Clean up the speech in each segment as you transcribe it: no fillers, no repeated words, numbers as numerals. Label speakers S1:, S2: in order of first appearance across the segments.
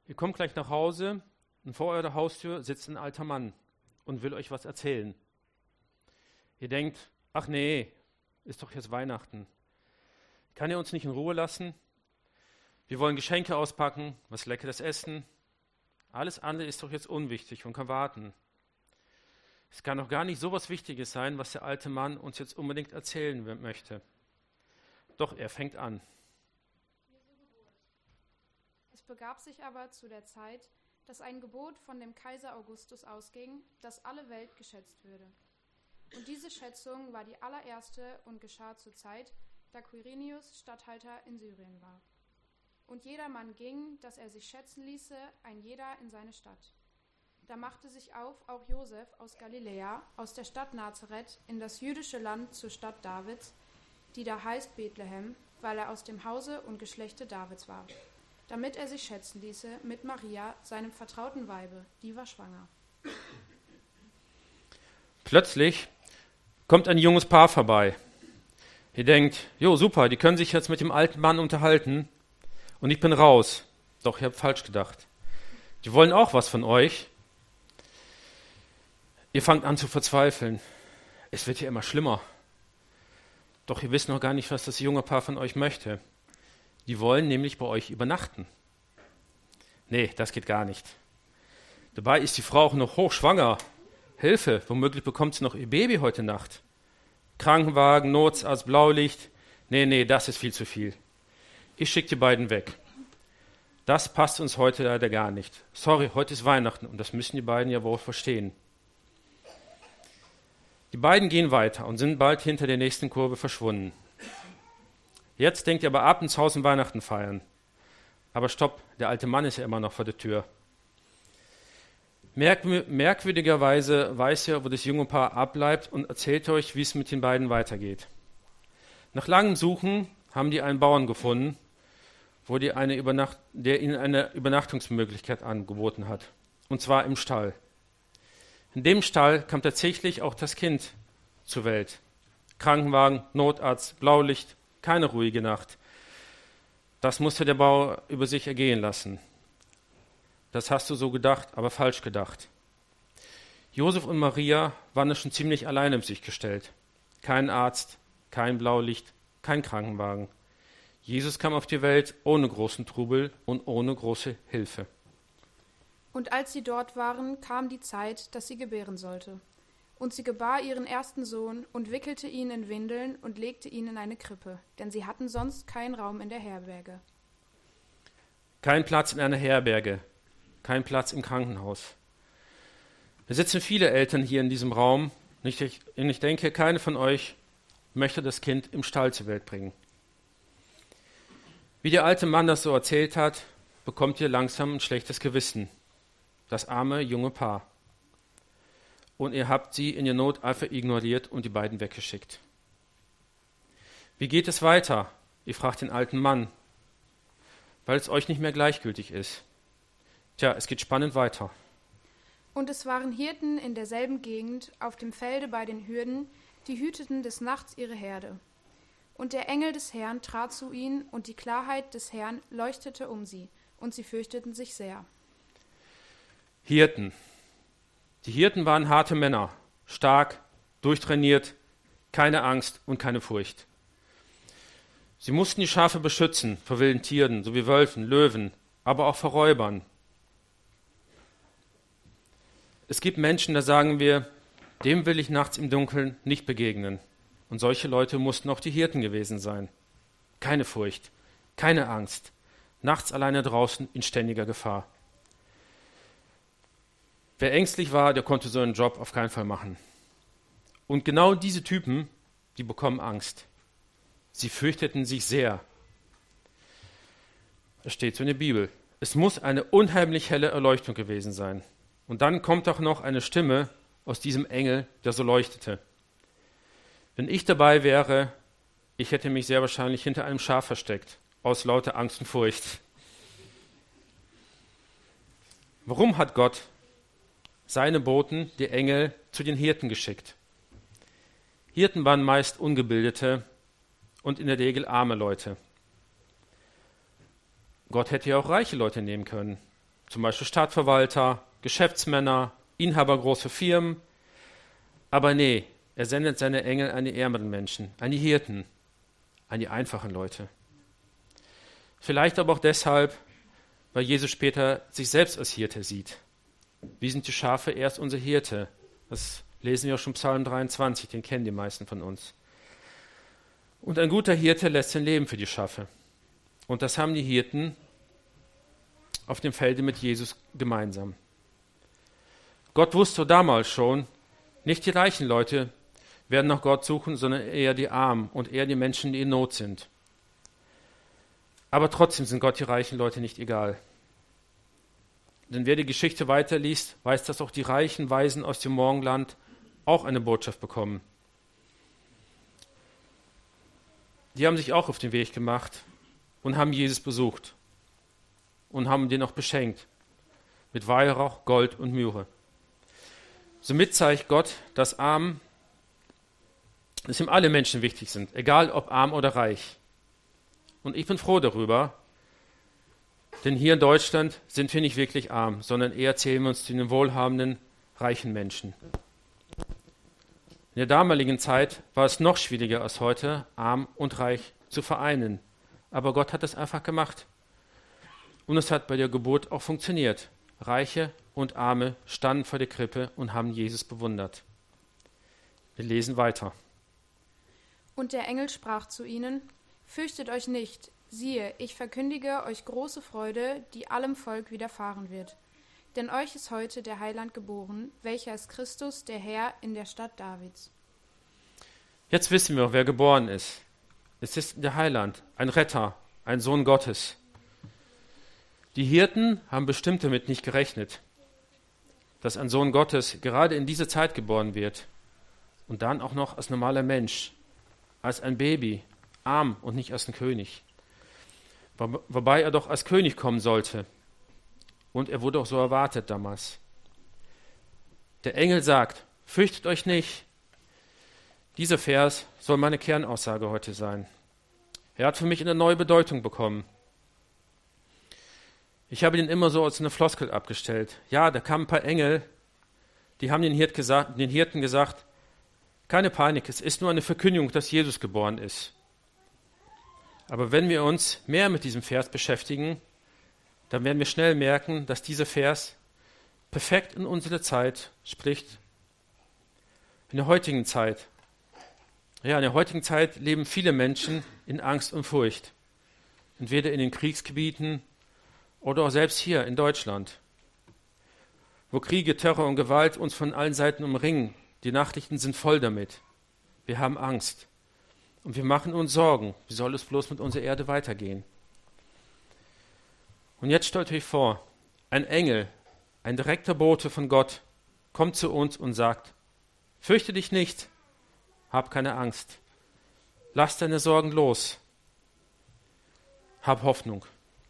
S1: Ihr kommt gleich nach Hause und vor eurer Haustür sitzt ein alter Mann und will euch was erzählen. Ihr denkt, ach nee, ist doch jetzt Weihnachten. Kann er uns nicht in Ruhe lassen? Wir wollen Geschenke auspacken, was Leckeres essen. Alles andere ist doch jetzt unwichtig und kann warten. Es kann doch gar nicht so was Wichtiges sein, was der alte Mann uns jetzt unbedingt erzählen möchte. Doch er fängt an.
S2: Es begab sich aber zu der Zeit, dass ein Gebot von dem Kaiser Augustus ausging, dass alle Welt geschätzt würde. Und diese Schätzung war die allererste und geschah zur Zeit, da Quirinius Statthalter in Syrien war. Und jedermann ging, dass er sich schätzen ließe, ein jeder in seine Stadt. Da machte sich auf auch Josef aus Galiläa, aus der Stadt Nazareth, in das jüdische Land zur Stadt Davids, die da heißt Bethlehem, weil er aus dem Hause und Geschlechte Davids war, damit er sich schätzen ließe mit Maria, seinem vertrauten Weibe, die war schwanger.
S1: Plötzlich kommt ein junges Paar vorbei. Ihr denkt, jo super, die können sich jetzt mit dem alten Mann unterhalten und ich bin raus. Doch ihr habt falsch gedacht. Die wollen auch was von euch. Ihr fangt an zu verzweifeln. Es wird ja immer schlimmer. Doch ihr wisst noch gar nicht, was das junge Paar von euch möchte. Die wollen nämlich bei euch übernachten. Nee, das geht gar nicht. Dabei ist die Frau auch noch hochschwanger. Hilfe, womöglich bekommt sie noch ihr Baby heute Nacht. Krankenwagen, Notarzt, Blaulicht. Nee, das ist viel zu viel. Ich schicke die beiden weg. Das passt uns heute leider gar nicht. Sorry, heute ist Weihnachten und das müssen die beiden ja wohl verstehen. Die beiden gehen weiter und sind bald hinter der nächsten Kurve verschwunden. Jetzt denkt ihr aber ab ins Haus und Weihnachten feiern. Aber stopp, der alte Mann ist ja immer noch vor der Tür. Merkwürdigerweise weiß er, wo das junge Paar abbleibt und erzählt euch, wie es mit den beiden weitergeht. Nach langem Suchen haben die einen Bauern gefunden, der ihnen eine Übernachtungsmöglichkeit angeboten hat. Und zwar im Stall. In dem Stall kam tatsächlich auch das Kind zur Welt. Krankenwagen, Notarzt, Blaulicht, keine ruhige Nacht. Das musste der Bauer über sich ergehen lassen. Das hast du so gedacht, aber falsch gedacht. Josef und Maria waren schon ziemlich alleine mit sich gestellt. Kein Arzt, kein Blaulicht, kein Krankenwagen. Jesus kam auf die Welt ohne großen Trubel und ohne große Hilfe.
S2: Und als sie dort waren, kam die Zeit, dass sie gebären sollte. Und sie gebar ihren ersten Sohn und wickelte ihn in Windeln und legte ihn in eine Krippe, denn sie hatten sonst keinen Raum in der Herberge.
S1: Kein Platz in einer Herberge, kein Platz im Krankenhaus. Es sitzen viele Eltern hier in diesem Raum und ich denke, keine von euch möchte das Kind im Stall zur Welt bringen. Wie der alte Mann das so erzählt hat, bekommt ihr langsam ein schlechtes Gewissen. Das arme junge Paar. Und ihr habt sie in ihr Not einfach ignoriert und die beiden weggeschickt. Wie geht es weiter? Ihr fragt den alten Mann, weil es euch nicht mehr gleichgültig ist. Tja, es geht spannend weiter.
S2: Und es waren Hirten in derselben Gegend auf dem Felde bei den Hürden, die hüteten des Nachts ihre Herde. Und der Engel des Herrn trat zu ihnen, und die Klarheit des Herrn leuchtete um sie, und sie fürchteten sich sehr.
S1: Hirten. Die Hirten waren harte Männer, stark, durchtrainiert, keine Angst und keine Furcht. Sie mussten die Schafe beschützen vor wilden Tieren, sowie Wölfen, Löwen, aber auch vor Räubern. Es gibt Menschen, da sagen wir, dem will ich nachts im Dunkeln nicht begegnen. Und solche Leute mussten auch die Hirten gewesen sein. Keine Furcht, keine Angst, nachts alleine draußen in ständiger Gefahr. Wer ängstlich war, der konnte so einen Job auf keinen Fall machen. Und genau diese Typen, die bekommen Angst. Sie fürchteten sich sehr. Es steht so in der Bibel. Es muss eine unheimlich helle Erleuchtung gewesen sein. Und dann kommt auch noch eine Stimme aus diesem Engel, der so leuchtete. Wenn ich dabei wäre, ich hätte mich sehr wahrscheinlich hinter einem Schaf versteckt, aus lauter Angst und Furcht. Warum hat Gott seine Boten, die Engel, zu den Hirten geschickt? Hirten waren meist ungebildete und in der Regel arme Leute. Gott hätte ja auch reiche Leute nehmen können. zum Beispiel Stadtverwalter, Geschäftsmänner, Inhaber großer Firmen. Aber nee, er sendet seine Engel an die ärmeren Menschen, an die Hirten, an die einfachen Leute. Vielleicht aber auch deshalb, weil Jesus später sich selbst als Hirte sieht. Wie sind die Schafe? Er ist unser Hirte. Das lesen wir auch schon Psalm 23, den kennen die meisten von uns. Und ein guter Hirte lässt sein Leben für die Schafe. Und das haben die Hirten auf dem Felde mit Jesus gemeinsam. Gott wusste damals schon, nicht die reichen Leute werden nach Gott suchen, sondern eher die Armen und eher die Menschen, die in Not sind. Aber trotzdem sind Gott die reichen Leute nicht egal. Denn wer die Geschichte weiterliest, weiß, dass auch die reichen Weisen aus dem Morgenland auch eine Botschaft bekommen. Die haben sich auch auf den Weg gemacht und haben Jesus besucht und haben den auch beschenkt mit Weihrauch, Gold und Myrrhe. Somit zeigt Gott, dass ihm alle Menschen wichtig sind, egal ob arm oder reich. Und ich bin froh darüber, denn hier in Deutschland sind wir nicht wirklich arm, sondern eher zählen wir uns zu den wohlhabenden, reichen Menschen. In der damaligen Zeit war es noch schwieriger als heute, arm und reich zu vereinen. Aber Gott hat es einfach gemacht. Und es hat bei der Geburt auch funktioniert. Reiche und Arme standen vor der Krippe und haben Jesus bewundert. Wir lesen weiter.
S2: Und der Engel sprach zu ihnen: Fürchtet euch nicht, siehe, ich verkündige euch große Freude, die allem Volk widerfahren wird. Denn euch ist heute der Heiland geboren, welcher ist Christus, der Herr, in der Stadt Davids.
S1: Jetzt wissen wir, wer geboren ist. Es ist der Heiland, ein Retter, ein Sohn Gottes. Die Hirten haben bestimmt damit nicht gerechnet, dass ein Sohn Gottes gerade in diese Zeit geboren wird und dann auch noch als normaler Mensch, als ein Baby, arm und nicht als ein König. Wobei er doch als König kommen sollte. Und er wurde auch so erwartet damals. Der Engel sagt: Fürchtet euch nicht. Dieser Vers soll meine Kernaussage heute sein. Er hat für mich eine neue Bedeutung bekommen. Ich habe ihn immer so als eine Floskel abgestellt. Ja, da kamen ein paar Engel, die haben den Hirten gesagt: Keine Panik, es ist nur eine Verkündigung, dass Jesus geboren ist. Aber wenn wir uns mehr mit diesem Vers beschäftigen, dann werden wir schnell merken, dass dieser Vers perfekt in unsere Zeit spricht. In der heutigen Zeit leben viele Menschen in Angst und Furcht. Entweder in den Kriegsgebieten oder auch selbst hier in Deutschland, wo Kriege, Terror und Gewalt uns von allen Seiten umringen. Die Nachrichten sind voll damit. Wir haben Angst und wir machen uns Sorgen. Wie soll es bloß mit unserer Erde weitergehen? Und jetzt stellt euch vor, ein Engel, ein direkter Bote von Gott, kommt zu uns und sagt: Fürchte dich nicht, hab keine Angst, lass deine Sorgen los, hab Hoffnung.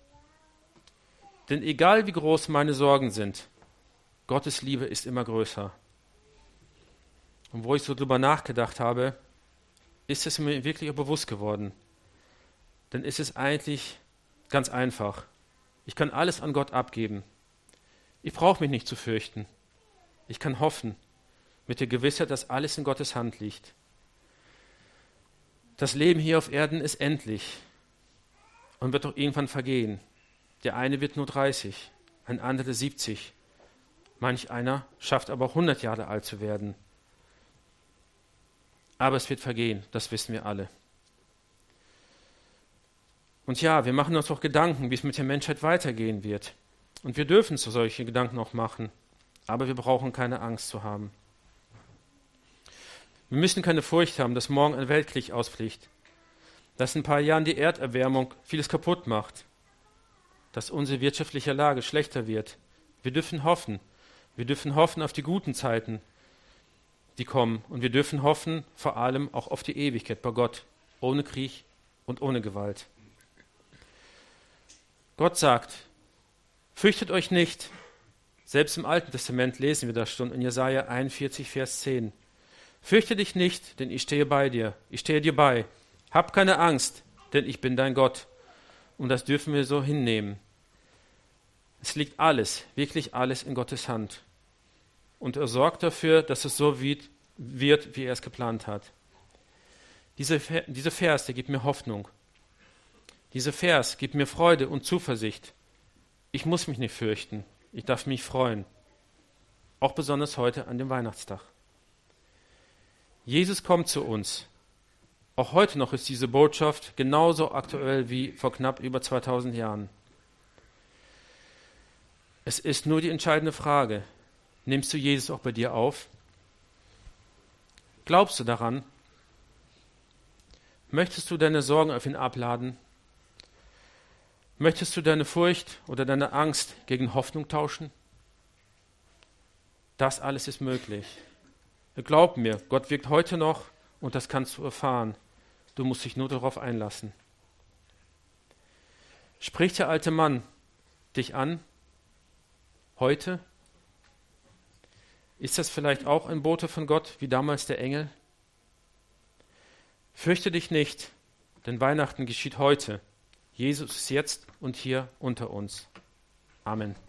S1: Denn egal wie groß meine Sorgen sind, Gottes Liebe ist immer größer. Und wo ich so drüber nachgedacht habe, ist es mir wirklich auch bewusst geworden. Denn es ist eigentlich ganz einfach. Ich kann alles an Gott abgeben. Ich brauche mich nicht zu fürchten. Ich kann hoffen, mit der Gewissheit, dass alles in Gottes Hand liegt. Das Leben hier auf Erden ist endlich und wird doch irgendwann vergehen. Der eine wird nur 30, ein anderer 70. Manch einer schafft aber auch 100 Jahre alt zu werden. Aber es wird vergehen, das wissen wir alle. Und ja, wir machen uns auch Gedanken, wie es mit der Menschheit weitergehen wird. Und wir dürfen so solche Gedanken auch machen. Aber wir brauchen keine Angst zu haben. Wir müssen keine Furcht haben, dass morgen ein Weltkrieg ausbricht. Dass in ein paar Jahren die Erderwärmung vieles kaputt macht. Dass unsere wirtschaftliche Lage schlechter wird. Wir dürfen hoffen. Wir dürfen hoffen auf die guten Zeiten, die kommen. Und wir dürfen hoffen vor allem auch auf die Ewigkeit bei Gott. Ohne Krieg und ohne Gewalt. Gott sagt: Fürchtet euch nicht. Selbst im Alten Testament lesen wir das schon in Jesaja 41, Vers 10. Fürchte dich nicht, denn ich stehe bei dir. Ich stehe dir bei. Hab keine Angst, denn ich bin dein Gott. Und das dürfen wir so hinnehmen. Es liegt alles, wirklich alles in Gottes Hand. Und er sorgt dafür, dass es so wird, wie er es geplant hat. Dieser Vers, der gibt mir Hoffnung. Dieser Vers gibt mir Freude und Zuversicht. Ich muss mich nicht fürchten. Ich darf mich freuen. Auch besonders heute an dem Weihnachtstag. Jesus kommt zu uns. Auch heute noch ist diese Botschaft genauso aktuell wie vor knapp über 2000 Jahren. Es ist nur die entscheidende Frage: Nimmst du Jesus auch bei dir auf? Glaubst du daran? Möchtest du deine Sorgen auf ihn abladen? Möchtest du deine Furcht oder deine Angst gegen Hoffnung tauschen? Das alles ist möglich. Glaub mir, Gott wirkt heute noch und das kannst du erfahren. Du musst dich nur darauf einlassen. Spricht der alte Mann dich an? Heute? Ist das vielleicht auch ein Bote von Gott, wie damals der Engel? Fürchte dich nicht, denn Weihnachten geschieht heute. Jesus ist jetzt und hier unter uns. Amen.